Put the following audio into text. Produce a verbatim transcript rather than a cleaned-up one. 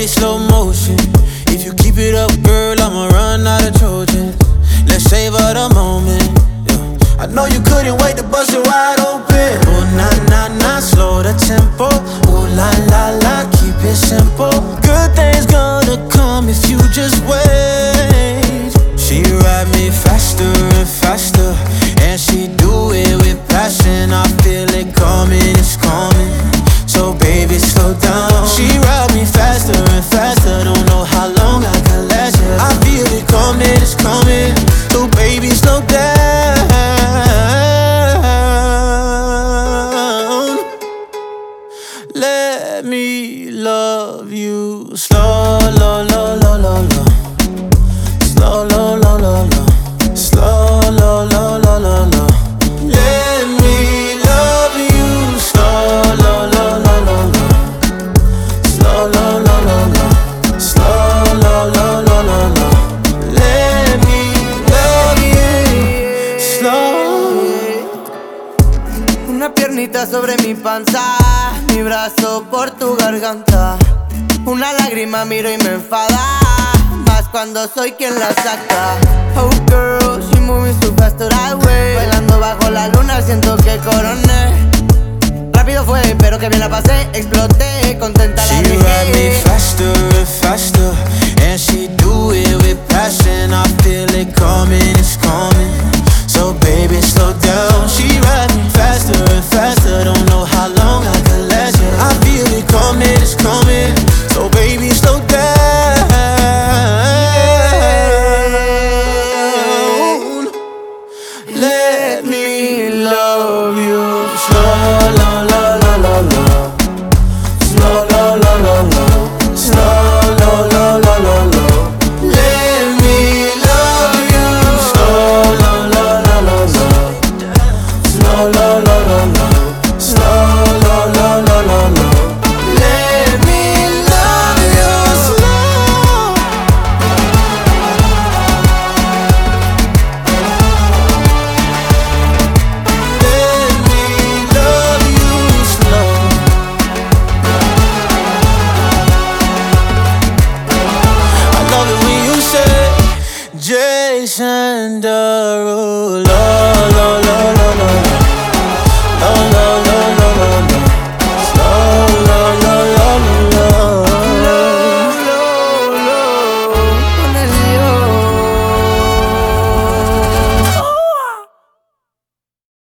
baby, slow motion. If you keep it up, girl, I'ma run out of Trojans. Let's savor the moment, yeah. I know you couldn't wait to bust it wide open. Oh, nah, nah, nah, slow the tempo. Oh, la, la, la, keep it simple. Good things gonna come if you just wait. She ride me faster and faster, and she do it with passion. I feel it coming, it's coming. So baby, slow down. She ride me faster and faster. Don't know how long I can last, yeah. I feel it coming, it's coming. So baby, slow down. Let me love you slow, low, low, low, low, low. Slow, low, low, low, low. Slow, low, low, low, low, low. Let me love you slow, low, low, low, low, low. Slow, low, low, low, low. Slow, low, low, low, low, low. Let me love you slow. Una piernita sobre mi panza, mi brazo por tu garganta. Una lágrima miro y me enfada, más cuando soy quien la saca. Oh girl, she moving so fast that way. Bailando bajo la luna siento que coroné. Rápido fue, pero que bien la pasé, exploté, contenta la She ride me dejé. faster and faster, and she do it with passion. I feel it coming, it's coming. So baby, slow down. She ride me faster and faster. Don't know how long I can last, yeah. I feel it coming, it's coming. So baby, slow down. Let me love you slow, low, low, low, low, low. Slow, low, low, low, low. Slow, low, low, low, low, low. Let me love you slow, low, low, low, low, low. Slow, low, low, low, low. Slow, low, low, low, low, low. Let me love you slow. Let me love you slow. I love it when you say Jason Derulo.